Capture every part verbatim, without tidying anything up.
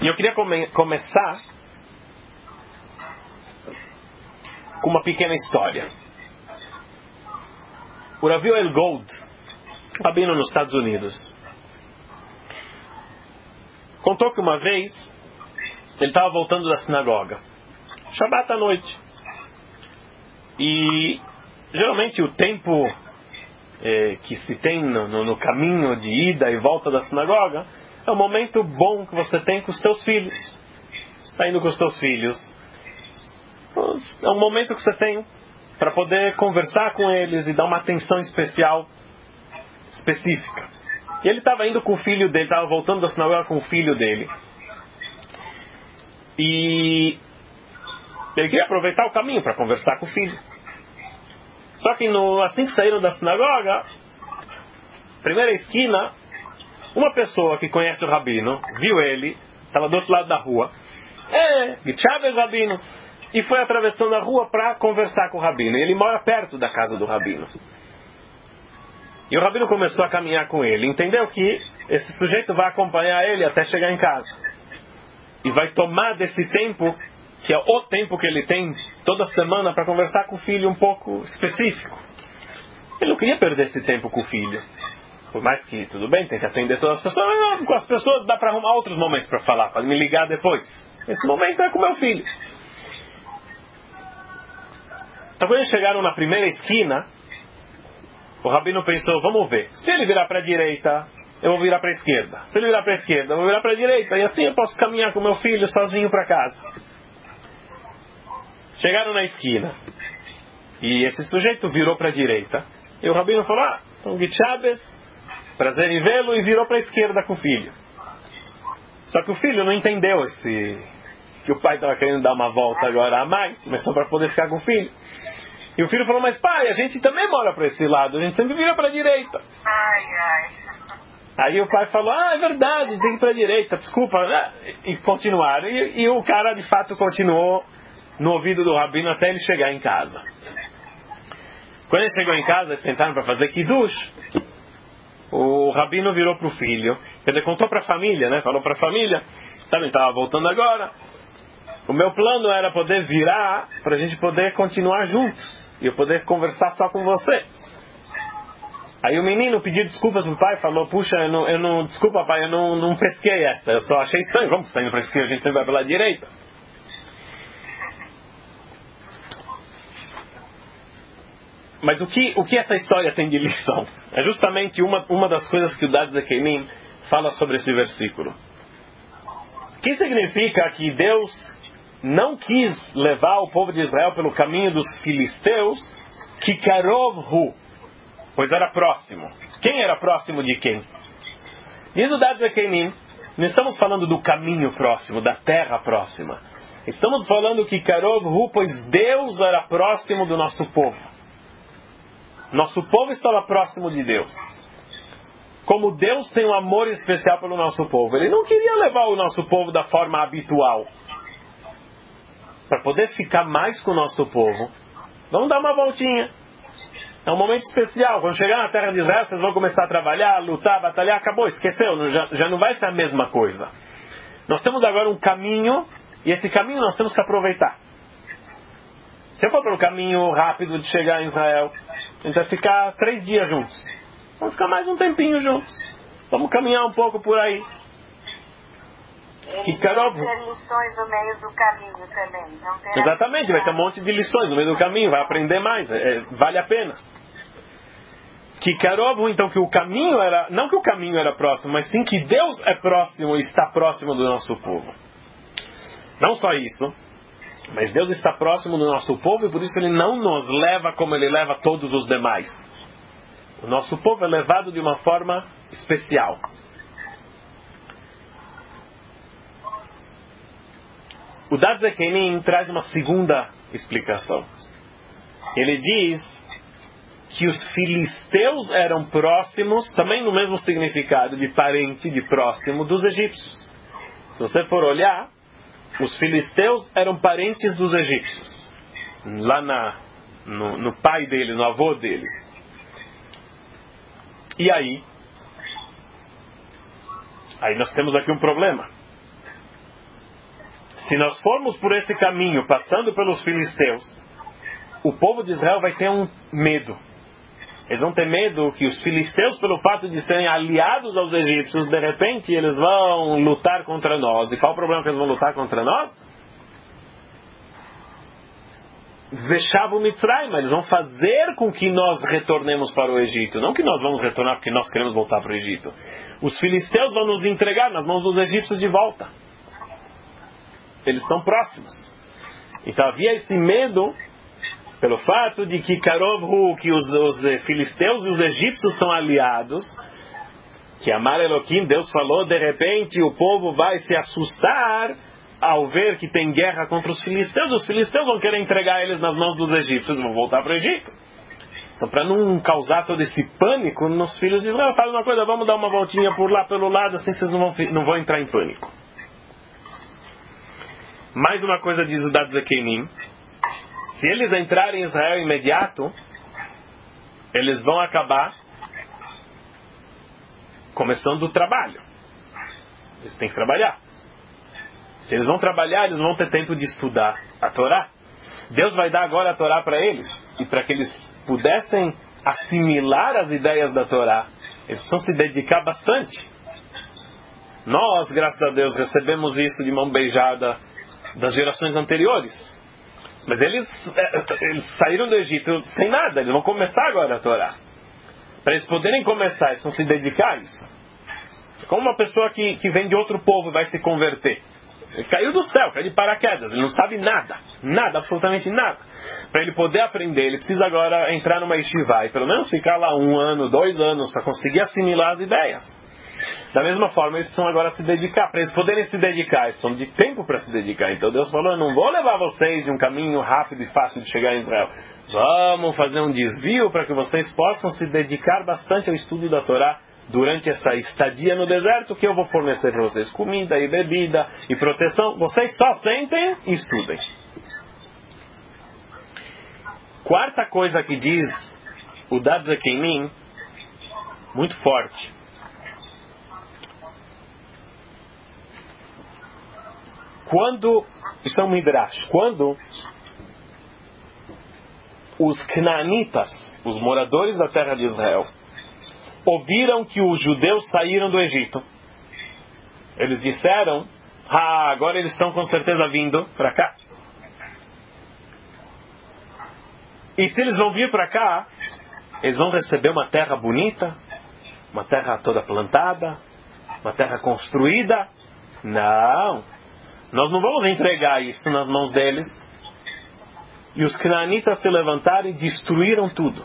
E eu queria come- começar com uma pequena história. O Rav Yoel Gold, rabino nos Estados Unidos, contou que uma vez ele estava voltando da sinagoga, Shabbat à noite, e geralmente o tempo eh, que se tem no, no, no caminho de ida e volta da sinagoga é um momento bom que você tem com os teus filhos. Você está indo com os teus filhos, é um momento que você tem para poder conversar com eles e dar uma atenção especial, específica. E ele estava indo com o filho dele, estava voltando da sinagoga com o filho dele. E ele queria aproveitar o caminho para conversar com o filho. Só que no, assim que saíram da sinagoga, primeira esquina, uma pessoa que conhece o rabino, viu ele, estava do outro lado da rua, é, Gitchaves Rabino, e foi atravessando a rua para conversar com o rabino. E ele mora perto da casa do rabino. E o rabino começou a caminhar com ele. Entendeu que esse sujeito vai acompanhar ele até chegar em casa. E vai tomar desse tempo, que é o tempo que ele tem toda semana para conversar com o filho um pouco específico. Ele não queria perder esse tempo com o filho. Por mais que, tudo bem, tem que atender todas as pessoas, mas não, com as pessoas dá para arrumar outros momentos para falar, para me ligar depois. Esse momento é com meu filho. Então quando eles chegaram na primeira esquina, o rabino pensou, vamos ver, se ele virar para a direita, eu vou virar para a esquerda. Se ele virar para a esquerda, eu vou virar para a direita. E assim eu posso caminhar com meu filho sozinho para casa. Chegaram na esquina. E esse sujeito virou para a direita. E o rabino falou, ah, então Gitchabes, prazer em vê-lo, e virou para a esquerda com o filho. Só que o filho não entendeu esse... que o pai estava querendo dar uma volta agora a mais, mas só para poder ficar com o filho. E o filho falou, mas pai, a gente também mora para esse lado, a gente sempre vira para a direita. Ai, ai. Aí o pai falou, ah, é verdade, tem que ir para a direita, desculpa. E continuaram. E, e o cara de fato continuou no ouvido do rabino até ele chegar em casa. Quando ele chegou em casa, eles tentaram para fazer kiddush. O rabino virou para o filho, quer dizer, contou para a família, né? Falou para a família, sabe, estava voltando agora. O meu plano era poder virar para a gente poder continuar juntos e eu poder conversar só com você. Aí o menino pediu desculpas pro pai, falou, puxa, eu não, eu não desculpa pai, eu não, não pesquei esta, eu só achei estranho, vamos, está indo para a esquerda, a gente sempre vai pela direita. Mas o que, o que essa história tem de lição? É justamente uma, uma das coisas que o Dad Zekenim fala sobre esse versículo. Que significa que Deus não quis levar o povo de Israel pelo caminho dos filisteus, que Karov-hu, pois era próximo. Quem era próximo de quem? Diz o Dad Zekenim, não estamos falando do caminho próximo, da terra próxima. Estamos falando que Karov-hu, pois Deus era próximo do nosso povo. Nosso povo estava próximo de Deus. Como Deus tem um amor especial pelo nosso povo, Ele não queria levar o nosso povo da forma habitual. Para poder ficar mais com o nosso povo, vamos dar uma voltinha. É um momento especial. Quando chegar na terra de Israel, vocês vão começar a trabalhar, lutar, batalhar. Acabou, esqueceu. Já, já não vai ser a mesma coisa. Nós temos agora um caminho, e esse caminho nós temos que aproveitar. Se eu for pelo caminho rápido de chegar em Israel, a gente vai ficar três dias juntos. Vamos ficar mais um tempinho juntos. Vamos caminhar um pouco por aí. Que Karov... ter lições no meio do caminho também. Não ter Exatamente, vai ter um monte de lições no meio do caminho, vai aprender mais, é, vale a pena. Que Karov, então, que o caminho era, não que o caminho era próximo, mas sim que Deus é próximo e está próximo do nosso povo. Não só isso, mas Deus está próximo do nosso povo e por isso Ele não nos leva como Ele leva todos os demais. O nosso povo é levado de uma forma especial. O Dad Zekenim traz uma segunda explicação. Ele diz que os filisteus eram próximos, também no mesmo significado de parente, de próximo, dos egípcios. Se você for olhar, os filisteus eram parentes dos egípcios. Lá na, no, no pai deles, no avô deles. E aí? Aí nós temos aqui um problema. se nós formos por esse caminho, passando pelos filisteus, o povo de Israel vai ter um medo. Eles vão ter medo que os filisteus, pelo fato de serem aliados aos egípcios, de repente eles vão lutar contra nós. E qual o problema que eles vão lutar contra nós? Veshavu Mitzrayim, eles vão fazer com que nós retornemos para o Egito. Não que nós vamos retornar porque nós queremos voltar para o Egito. Os filisteus vão nos entregar nas mãos dos egípcios de volta. Eles estão próximos. Então havia esse medo pelo fato de que Karovhu, que os, os filisteus e os egípcios são aliados, que Amar Elohim, Deus falou, de repente o povo vai se assustar ao ver que tem guerra contra os filisteus. Os filisteus vão querer entregar eles nas mãos dos egípcios e vão voltar para o Egito. Então, para não causar todo esse pânico nos filhos de Israel, sabe uma coisa? Vamos dar uma voltinha por lá, pelo lado, assim vocês não vão, não vão entrar em pânico. Mais uma coisa diz o Dad Zekenim. Se eles entrarem em Israel imediato, eles vão acabar começando o trabalho. Eles têm que trabalhar. Se eles vão trabalhar, eles vão ter tempo de estudar a Torá. Deus vai dar agora a Torá para eles. E para que eles pudessem assimilar as ideias da Torá, eles precisam se dedicar bastante. Nós, graças a Deus, recebemos isso de mão beijada das gerações anteriores. Mas eles, eles saíram do Egito sem nada. Eles vão começar agora a Torá. Para eles poderem começar, eles precisam se dedicar a isso. É como uma pessoa que, que vem de outro povo e vai se converter. Ele caiu do céu, caiu de paraquedas. Ele não sabe nada. Nada, absolutamente nada. Para ele poder aprender, ele precisa agora entrar numa yeshiva e pelo menos ficar lá um ano, dois anos, para conseguir assimilar as ideias. Da mesma forma, eles precisam agora se dedicar. Para eles poderem se dedicar, eles precisam de tempo para se dedicar. Então Deus falou, eu não vou levar vocês de um caminho rápido e fácil de chegar em Israel. Vamos fazer um desvio para que vocês possam se dedicar bastante ao estudo da Torá durante essa estadia no deserto, que eu vou fornecer para vocês comida e bebida e proteção. Vocês só sentem e estudem. Quarta coisa que diz o Dad Zekenim, muito forte. Quando, isso é um midrash, quando os canaanitas, os moradores da terra de Israel, ouviram que os judeus saíram do Egito, eles disseram, ah, agora eles estão com certeza vindo para cá. E se eles vão vir para cá, eles vão receber uma terra bonita, uma terra toda plantada, uma terra construída. Não, nós não vamos entregar isso nas mãos deles. E os canaanitas se levantaram e destruíram tudo.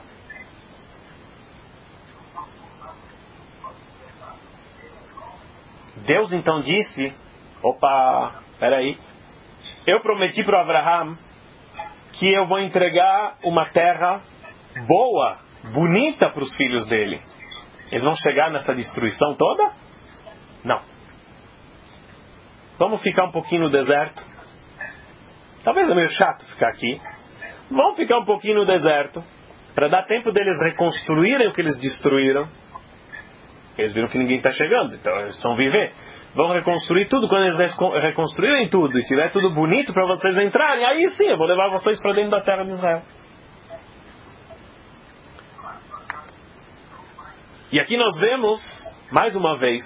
Deus então disse, opa, peraí, eu prometi para Abraham que eu vou entregar uma terra boa, bonita para os filhos dele. Eles vão chegar nessa destruição toda? Não. Vamos ficar um pouquinho no deserto. Talvez é meio chato ficar aqui. Vamos ficar um pouquinho no deserto, para dar tempo deles reconstruírem o que eles destruíram. Eles viram que ninguém está chegando, então eles vão viver. Vão reconstruir tudo. Quando eles reconstruírem tudo e tiver tudo bonito para vocês entrarem, aí sim eu vou levar vocês para dentro da terra de Israel. E aqui nós vemos, mais uma vez,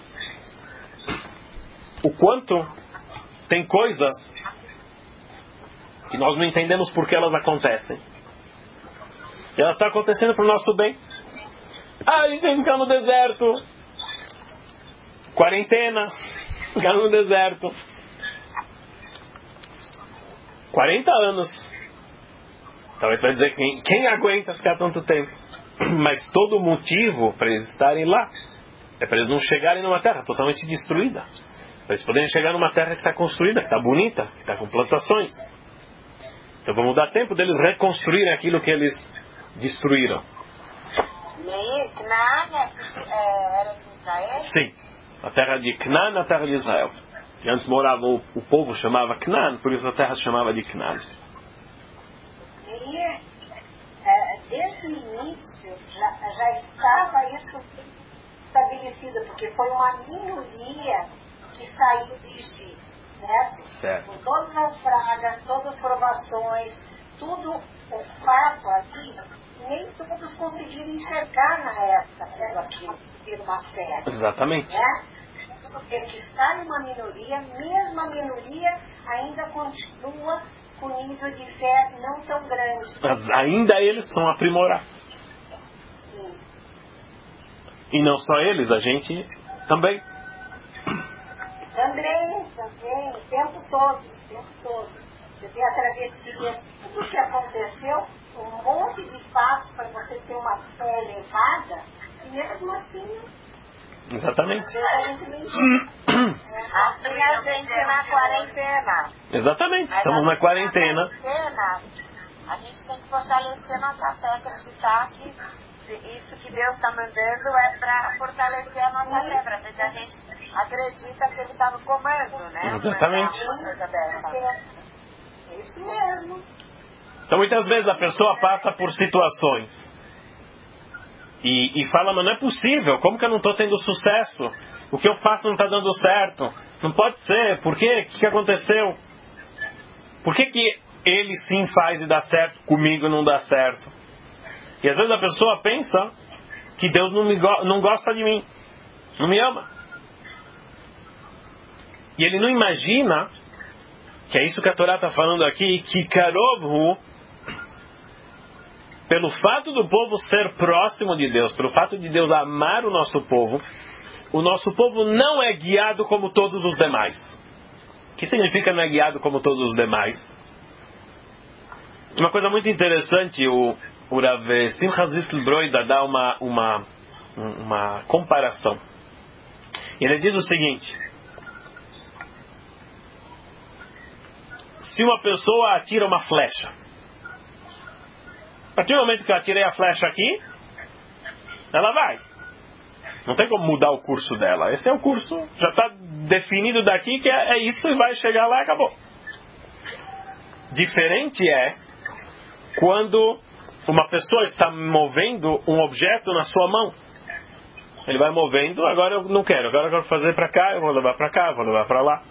o quanto tem coisas que nós não entendemos por que elas acontecem. E elas estão acontecendo para o nosso bem. Ah, a gente tem que ficar no deserto. Quarentena. Ficar no deserto. quarenta anos. Talvez você vai dizer que quem, quem aguenta ficar tanto tempo. Mas todo o motivo para eles estarem lá é para eles não chegarem numa terra totalmente destruída. Para eles poderem chegar numa terra que está construída, que está bonita, que está com plantações. Então vamos dar tempo deles reconstruírem aquilo que eles destruíram. E Canaã era de Israel? Sim. A terra de Canaã, a terra de Israel. E antes morava o, o povo chamava Canaã, por isso a terra se chamava de Canaã. E desde o início já, já estava isso estabelecido, porque foi uma minoria que saiu do Egito, certo? Certo. Com todas as pragas, todas as provações, tudo o fato ali, nem todos conseguiram enxergar na época tudo aquilo, ter uma fé. Exatamente. Né? Porque que está em uma minoria, mesmo a minoria ainda continua com nível de fé não tão grande. Mas ainda eles precisam aprimorar. Sim. E não só eles, a gente também. Também, também, o tempo todo, o tempo todo. Você vê a travessia, tudo o que aconteceu, um monte de fatos para você ter uma fé elevada, e mesmo assim, Exatamente. às vezes a gente não enxerga. Assim a gente na quarentena. Exatamente, Mas estamos na assim, quarentena. Na quarentena, a gente tem que fortalecer nossa fé, acreditar que isso que Deus está mandando é para fortalecer a nossa fé, para ver se a gente acredita que Ele está no comando, né? Exatamente. É isso mesmo. Então muitas vezes a pessoa passa por situações e, e fala, mas não é possível, como que eu não estou tendo sucesso? O que eu faço não está dando certo. Não pode ser, por quê? O que, que aconteceu? Por que, que ele sim faz e dá certo, comigo não dá certo? E às vezes a pessoa pensa que Deus não, me go- não gosta de mim, não me ama. E ele não imagina, que é isso que a Torá está falando aqui, que Karovhu, pelo fato do povo ser próximo de Deus, pelo fato de Deus amar o nosso povo, o nosso povo não é guiado como todos os demais. O que significa não é guiado como todos os demais? Uma coisa muito interessante, o, o Rav Simcha Zisl Broida dá uma, uma, uma comparação. Ele diz o seguinte: se uma pessoa atira uma flecha, a partir do momento que eu atirei a flecha aqui, ela vai. Não tem como mudar o curso dela. Esse é o curso, já está definido daqui que é, é isso e vai chegar lá e acabou. Diferente é quando uma pessoa está movendo um objeto na sua mão. Ele vai movendo, agora eu não quero, agora eu quero fazer para cá, eu vou levar para cá, eu vou levar para lá.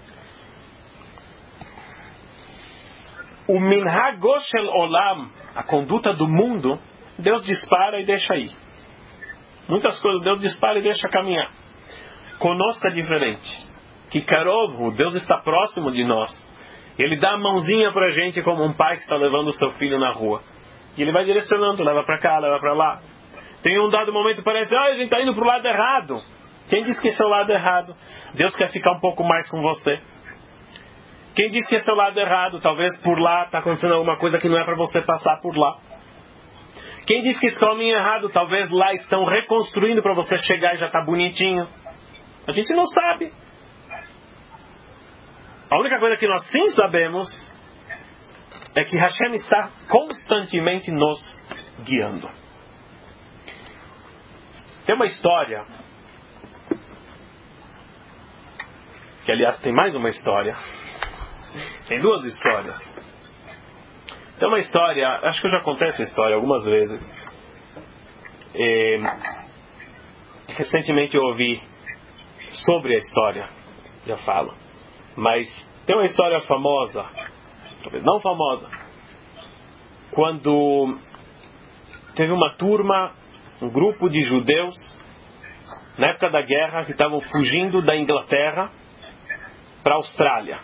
O minhag shel olam, a conduta do mundo, Deus dispara e deixa ir. Muitas coisas Deus dispara e deixa caminhar. Conosco é diferente. Que Karovhu, Deus está próximo de nós. Ele dá a mãozinha pra gente como um pai que está levando o seu filho na rua. E ele vai direcionando, leva pra cá, leva pra lá. Tem um dado momento que parece, ah, a gente está indo pro lado errado. Quem disse que esse é o lado errado? Deus quer ficar um pouco mais com você. Quem disse que esse é o lado errado? Talvez por lá está acontecendo alguma coisa que não é para você passar por lá. Quem disse que esse caminho é errado? Talvez lá estão reconstruindo para você chegar e já está bonitinho. A gente não sabe. A única coisa que nós sim sabemos é que Hashem está constantemente nos guiando. Tem uma história, que aliás tem mais uma história, tem duas histórias. Tem uma história, acho que eu já contei essa história algumas vezes. E, recentemente eu ouvi sobre a história, já falo. Mas tem uma história famosa, talvez não famosa, quando teve uma turma, um grupo de judeus, na época da guerra, que estavam fugindo da Inglaterra para a Austrália.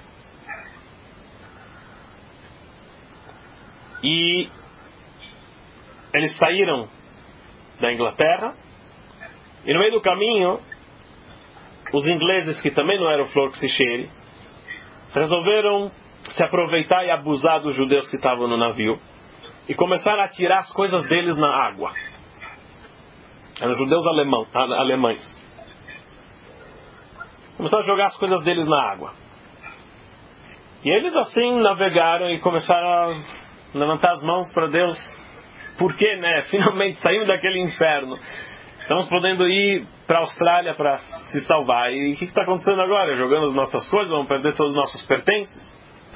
E eles saíram da Inglaterra e no meio do caminho os ingleses, que também não eram flor que se cheire, resolveram se aproveitar e abusar dos judeus que estavam no navio e começaram a tirar as coisas deles na água. Eram judeus alemão, alemães. Começaram a jogar as coisas deles na água. E eles assim navegaram e começaram a levantar as mãos para Deus. Por quê, né? Finalmente saímos daquele inferno. Estamos podendo ir para a Austrália para se salvar. E o que está acontecendo agora? Jogando as nossas coisas, vamos perder todos os nossos pertences.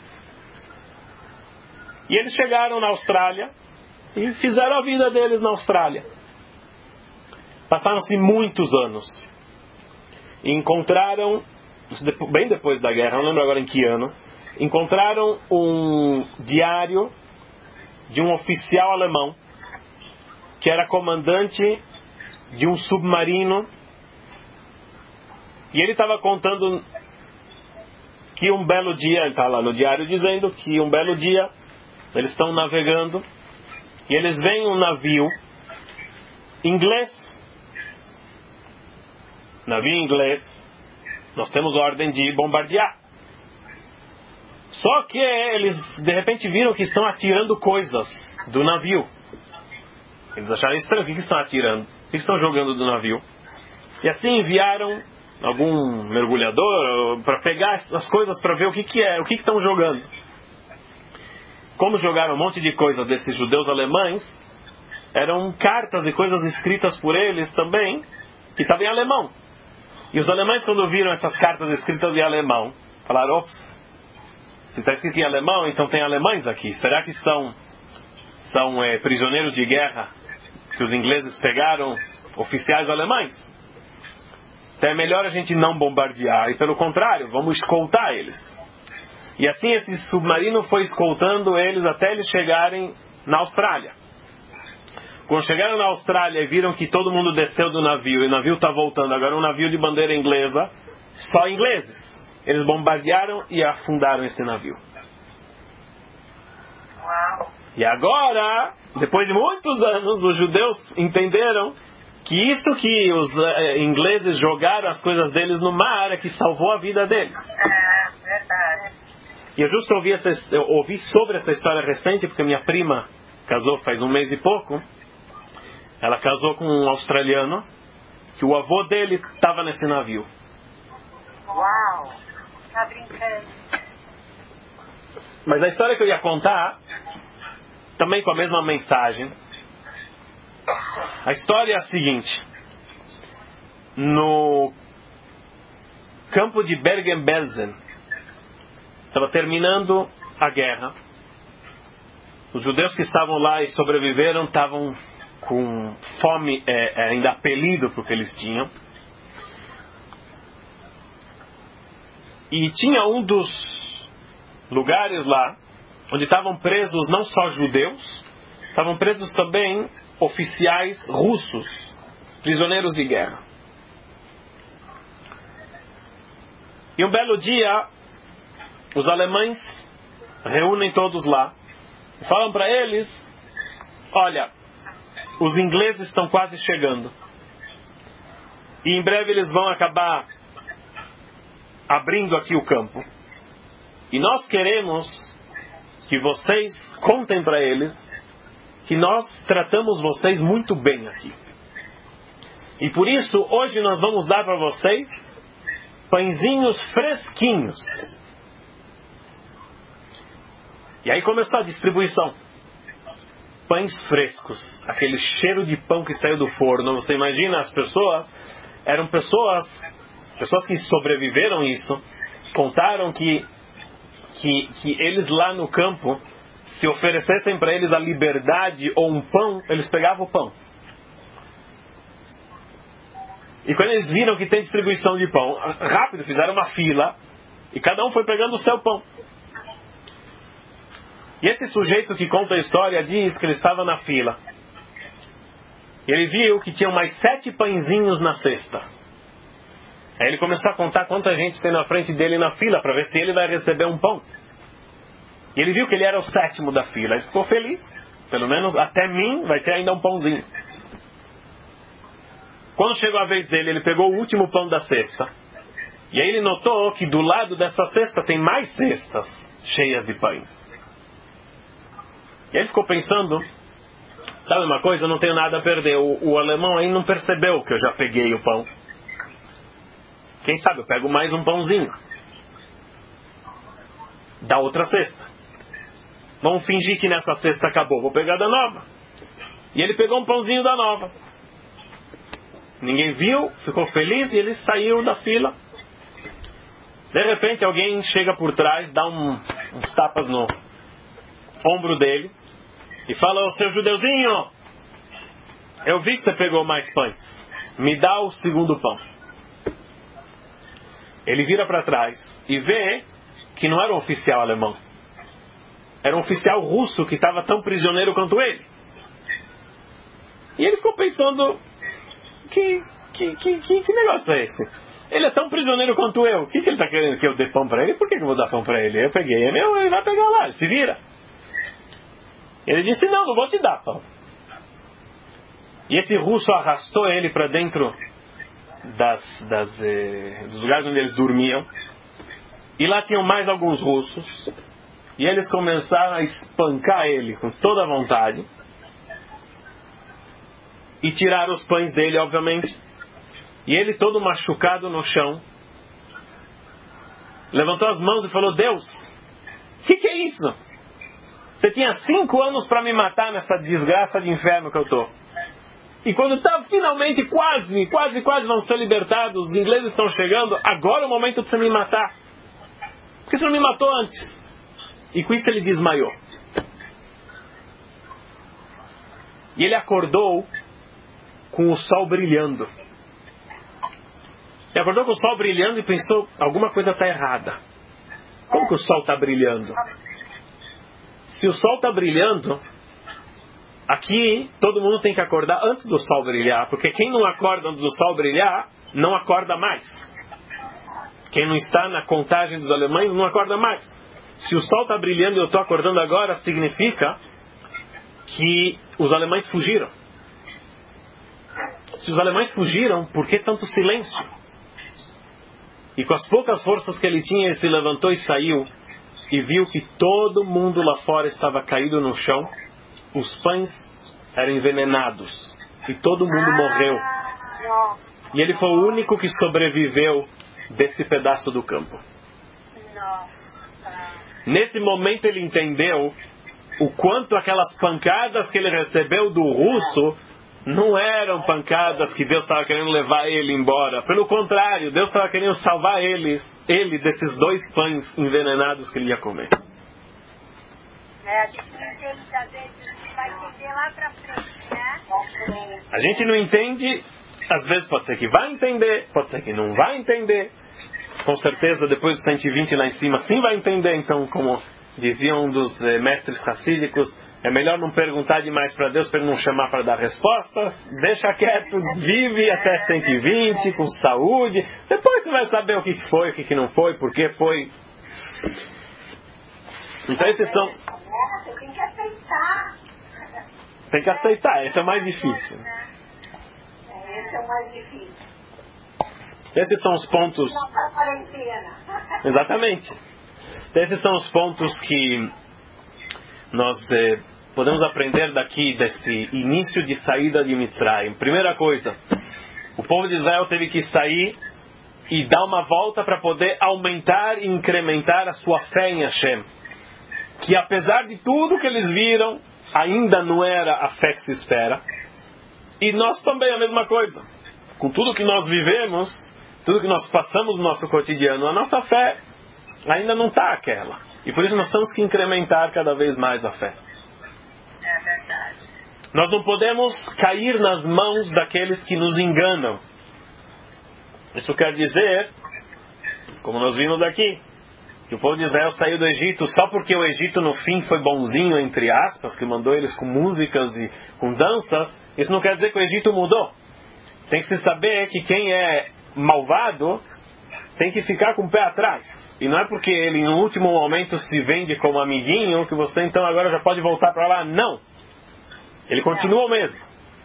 E eles chegaram na Austrália e fizeram a vida deles na Austrália. Passaram-se muitos anos. E encontraram bem depois da guerra, não lembro agora em que ano, encontraram um diário de um oficial alemão que era comandante de um submarino, e ele estava contando que um belo dia, ele está lá no diário dizendo que um belo dia eles estão navegando e eles veem um navio inglês, navio inglês, nós temos ordem de bombardear. Só que eles de repente viram que estão atirando coisas do navio. Eles acharam estranho, o que, que estão atirando? O que estão jogando do navio? E assim enviaram algum mergulhador para pegar as coisas para ver o que, que é, o que, que estão jogando. Como jogaram um monte de coisas desses judeus alemães, eram cartas e coisas escritas por eles também, que estavam em alemão. E os alemães, quando viram essas cartas escritas em alemão, falaram, ops, se está escrito em alemão, então tem alemães aqui. Será que são, são é, prisioneiros de guerra que os ingleses pegaram, oficiais alemães? Então é melhor a gente não bombardear, e pelo contrário, vamos escoltar eles. E assim esse submarino foi escoltando eles até eles chegarem na Austrália. Quando chegaram na Austrália e viram que todo mundo desceu do navio, e o navio está voltando, agora um navio de bandeira inglesa, só ingleses. Eles bombardearam e afundaram esse navio. Uau. E agora, depois de muitos anos, os judeus entenderam que isso que os eh, ingleses jogaram as coisas deles no mar é que salvou a vida deles. É, verdade. E eu justo ouvi, essa, eu ouvi sobre essa história recente, porque minha prima casou faz um mês e pouco. Ela casou com um australiano, que o avô dele estava nesse navio. Uau! Tá brincando. Mas a história que eu ia contar, também com a mesma mensagem, a história é a seguinte: no campo de Bergen-Belsen, estava terminando a guerra, os judeus que estavam lá e sobreviveram estavam com fome, é, ainda apelido para o que eles tinham, e tinha um dos lugares lá onde estavam presos não só judeus, estavam presos também oficiais russos, prisioneiros de guerra. E um belo dia, os alemães reúnem todos lá e falam para eles: olha, os ingleses estão quase chegando e em breve eles vão acabar abrindo aqui o campo, e nós queremos que vocês contem para eles que nós tratamos vocês muito bem aqui. E por isso, hoje nós vamos dar para vocês pãezinhos fresquinhos. E aí começou a distribuição. Pães frescos. Aquele cheiro de pão que saiu do forno. Você imagina, as pessoas, eram pessoas, pessoas que sobreviveram isso, contaram que, que, que eles lá no campo, se oferecessem para eles a liberdade ou um pão, eles pegavam o pão. E quando eles viram que tem distribuição de pão, rápido, fizeram uma fila, e cada um foi pegando o seu pão. E esse sujeito que conta a história diz que ele estava na fila. E ele viu que tinham mais sete pãezinhos na cesta. Aí ele começou a contar quanta gente tem na frente dele na fila, para ver se ele vai receber um pão. E ele viu que ele era o sétimo da fila. Ele ficou feliz. Pelo menos até mim vai ter ainda um pãozinho. Quando chegou a vez dele, ele pegou o último pão da cesta. E aí ele notou que do lado dessa cesta tem mais cestas cheias de pães. E aí ele ficou pensando: sabe uma coisa, eu não tenho nada a perder. O, o alemão aí não percebeu que eu já peguei o pão. Quem sabe eu pego mais um pãozinho da outra cesta. Vamos fingir que nessa cesta acabou, vou pegar da nova. E ele pegou um pãozinho da nova. Ninguém viu, ficou feliz e ele saiu da fila. De repente alguém chega por trás, dá um, uns tapas no ombro dele e fala: ô seu judeuzinho, eu vi que você pegou mais pães, me dá o segundo pão. ele vira para trás e vê que não era um oficial alemão. Era um oficial russo que estava tão prisioneiro quanto ele. E ele ficou pensando, que, que, que, que, que negócio é esse? Ele é tão prisioneiro quanto eu. O que, que ele está querendo que eu dê pão para ele? Por que, que eu vou dar pão para ele? Eu peguei, é meu, ele vai pegar lá, se vira. Ele disse, não, não vou te dar pão. E esse russo arrastou ele para dentro das, das, eh, dos lugares onde eles dormiam. E lá tinham mais alguns russos. E eles começaram a espancar ele com toda a vontade. E tiraram os pães dele, obviamente. E ele, todo machucado no chão, levantou as mãos e falou, Deus, o que, que é isso? Você tinha cinco anos para me matar nessa desgraça de inferno que eu estou. E quando está finalmente quase, quase, quase vão ser libertados, os ingleses estão chegando, agora é o momento de você me matar. Por que você não me matou antes? E com isso ele desmaiou. E ele acordou com o sol brilhando. Ele acordou com o sol brilhando e pensou, alguma coisa está errada. Como que o sol está brilhando? Se o sol está brilhando, aqui todo mundo tem que acordar antes do sol brilhar, porque quem não acorda antes do sol brilhar, não acorda mais. Quem não está na contagem dos alemães não acorda mais. Se o sol está brilhando e eu estou acordando agora, significa que os alemães fugiram. Se os alemães fugiram, por que tanto silêncio? E com as poucas forças que ele tinha, ele se levantou e saiu, e viu que todo mundo lá fora estava caído no chão, os pães eram envenenados, e todo mundo morreu. E ele foi o único que sobreviveu desse pedaço do campo. Nesse momento ele entendeu o quanto aquelas pancadas que ele recebeu do russo não eram pancadas que Deus estava querendo levar ele embora. Pelo contrário, Deus estava querendo salvar ele, ele desses dois pães envenenados que ele ia comer. É, a gente não entende, às vezes vai entender lá pra frente, né? A gente não entende, às vezes pode ser que vai entender, pode ser que não vai entender. Com certeza, depois dos cento e vinte lá em cima, sim vai entender. Então, como diziam um dos eh, mestres racídicos, é melhor não perguntar demais para Deus, para Ele não chamar para dar respostas. Deixa quieto, vive até cento e vinte, com saúde. Depois você vai saber o que foi, o que não foi, por que foi. Então esses são... Você tem que aceitar. Tem que aceitar, esse é o mais difícil. Esse é o mais difícil. Esses são os pontos... Nossa quarentena. Exatamente. Esses são os pontos que nós eh, podemos aprender daqui, desse início de saída de Mitzrayim. Primeira coisa, o povo de Israel teve que sair e dar uma volta para poder aumentar e incrementar a sua fé em Hashem. Que apesar de tudo que eles viram, ainda não era a fé que se espera. E nós também a mesma coisa. Com tudo que nós vivemos, tudo que nós passamos no nosso cotidiano, a nossa fé ainda não está aquela. E por isso nós temos que incrementar cada vez mais a fé. É verdade. Nós não podemos cair nas mãos daqueles que nos enganam. Isso quer dizer, como nós vimos aqui, que o povo de Israel saiu do Egito só porque o Egito no fim foi bonzinho, entre aspas, que mandou eles com músicas e com danças. Isso não quer dizer que o Egito mudou. Tem que se saber que quem é malvado tem que ficar com o pé atrás. E não é porque ele no último momento se vende como amiguinho que você então agora já pode voltar para lá. Não. Ele continua o mesmo.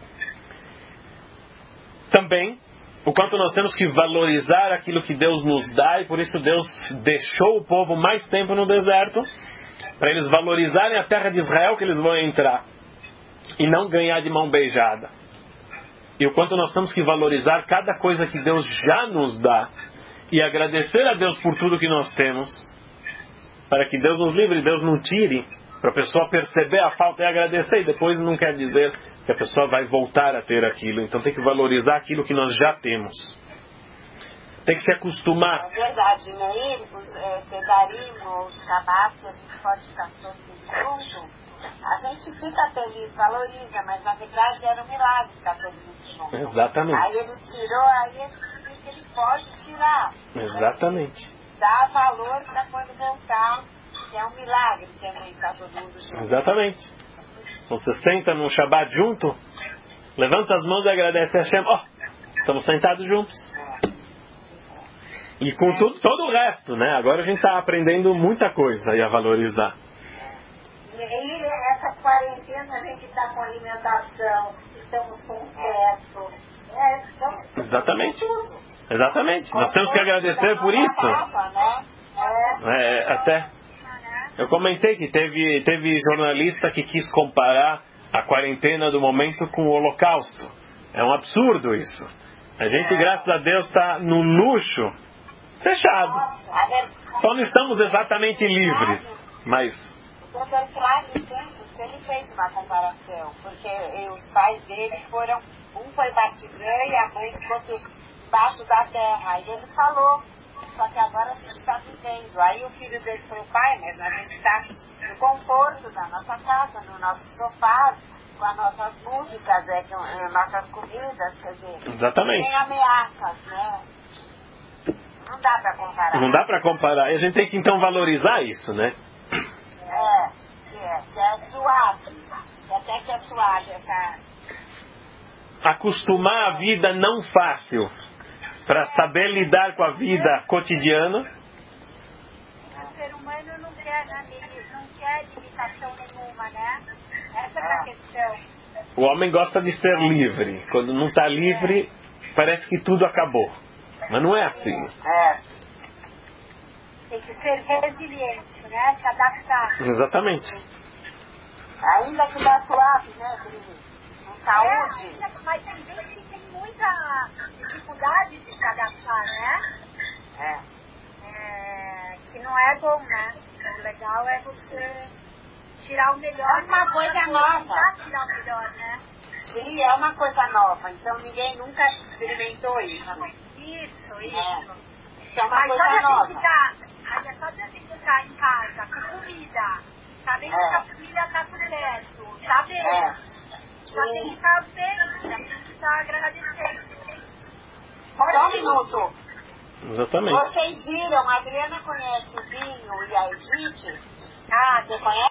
Também, o quanto nós temos que valorizar aquilo que Deus nos dá, e por isso Deus deixou o povo mais tempo no deserto, para eles valorizarem a terra de Israel que eles vão entrar, e não ganhar de mão beijada. E o quanto nós temos que valorizar cada coisa que Deus já nos dá, e agradecer a Deus por tudo que nós temos, para que Deus nos livre, Deus não tire, para a pessoa perceber a falta e agradecer, e depois não quer dizer que a pessoa vai voltar a ter aquilo. Então tem que valorizar aquilo que nós já temos. Tem que se acostumar. É verdade, Meir, os é, Kedarim, os Shabbat, que a gente pode ficar todo mundo junto, a gente fica feliz, valoriza, mas na verdade era um milagre ficar todo mundo junto. Exatamente. Aí ele tirou, aí ele tirou que ele pode tirar. Exatamente. Dá valor para quando voltar, que é um milagre também estar todo mundo junto. Exatamente. Quando você senta num Shabbat junto, levanta as mãos e agradece a Hashem. Ó, oh, estamos sentados juntos. E com tudo, todo o resto, né? Agora a gente está aprendendo muita coisa aí a valorizar. E essa quarentena a gente está com alimentação, estamos com teto. É, estamos Exatamente. tudo. Exatamente. Nós temos que agradecer por isso. É. É, até eu comentei que teve, teve jornalista que quis comparar a quarentena do momento com o Holocausto. É um absurdo isso. A gente, graças a Deus, está no luxo fechado. Só não estamos exatamente livres. Mas o doutor Flávio Santos, ele fez uma comparação, porque os pais dele foram, um foi batizante e a mãe ficou embaixo da terra. E ele falou, só que agora a gente está vivendo. Aí o filho dele falou, pai, mas a gente está no conforto da nossa casa, no nosso sofá, com as nossas músicas, é, com as nossas comidas, quer dizer, exatamente. Tem ameaças, né? Não dá para comparar. Não dá para comparar. E a gente tem que então valorizar isso, né? É, que é, que é suave. Que até que é suave essa... Acostumar a vida não fácil para saber lidar com a vida cotidiana. O ser humano não quer, não quer limitação nenhuma, né? Essa é a questão. O homem gosta de ser livre. Quando não está livre, parece que tudo acabou. Mas não é assim. É. Tem que ser resiliente, né? Se adaptar. Exatamente. Ainda que dá suave, né, Cris? Com saúde. É, mas tem gente que tem muita dificuldade de se adaptar, né? É. É. Que não é bom, né? O legal é você tirar o melhor. É uma coisa nova. Tirar o melhor, né? Sim, é uma coisa nova. Então ninguém nunca experimentou isso. Isso, isso. É. Isso é uma Mas coisa só de a nova. gente tá, aí é só de a gente ficar em casa com comida, sabendo É. que a família tá por perto, tá bem. É. Só tem que estar bem, já tem que estar agradecendo. Só um minuto. Exatamente. Vocês viram, a Adriana conhece o Binho e a Edith? Ah, Você conhece?